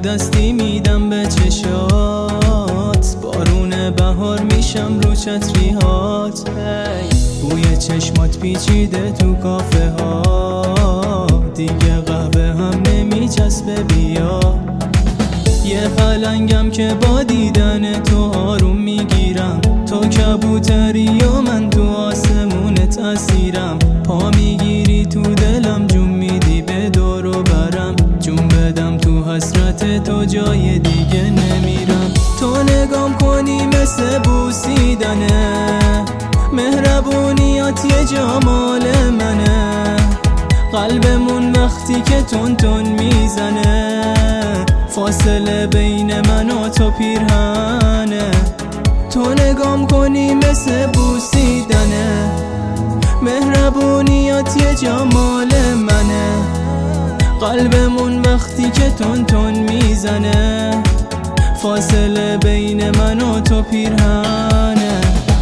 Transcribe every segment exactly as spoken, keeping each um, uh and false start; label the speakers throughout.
Speaker 1: دستی میدم به چشات، بارون بهار میشم رو چتریهات. بوی چشمات پیچیده تو کافه ها، دیگه قهوه هم نمیچسبه بیا. یه پلنگم که با دیدن تو آروم میگیرم، تو کبوتری و من تو آسمونت اسیرم. پا میگیری تو دلم، جون میدی به دور و برم، جون بدم تو حسرت تو جای دیگه نمیرم. تو نگام کنی مثل بوسیدنه، مهربونیات یه جمال منه. قلبمون وقتی که تون تون میزنه، فاصله بین من و تو پیرهنه. تو نگام کنی مثل بوسیدنه، مهربونیات یه جمال منه. قلبمون وقتی که تون تون میزنه، فاصله بین من و تو پیرهنه.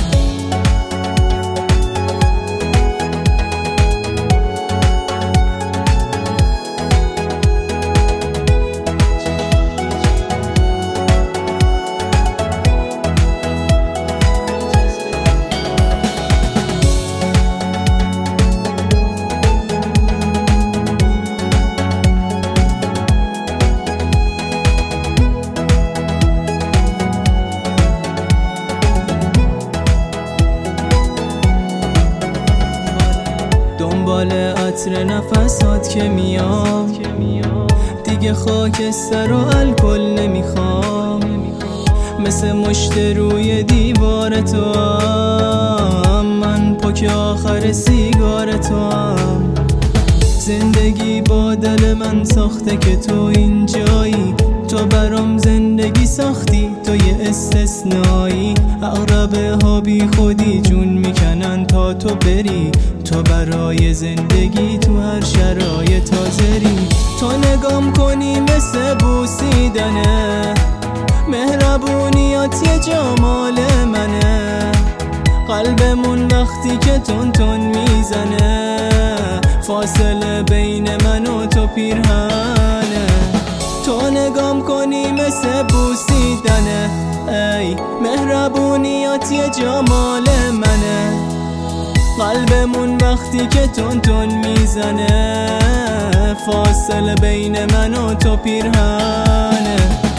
Speaker 1: دنبال عطر نفسات که میام، دیگه خاکستر و الکل نمیخوام. مثل مشت روی دیوار تو هم، من پاک آخر سیگار تو هم. زندگی با دل من ساخته که تو اینجایی، تو برام زندگی ساختی، تو یه استثنایی. عقربه ها بی خودی جون میکنن تا تو بری، تو برای زندگی تو هر شرایط حاضری. تو نگام کنی مثل بوسیدنه، مهربونیات یه جمال منه. قلبمون وقتی که تون تون میزنه، فاصله بین من و تو پیرهنه. تو نگام کنی مثل بوسیدنه، ای مهربونیات یه جمال منه. قلبمون وقتی که تون تون میزنه، فاصله بین من و تو پیرهنه.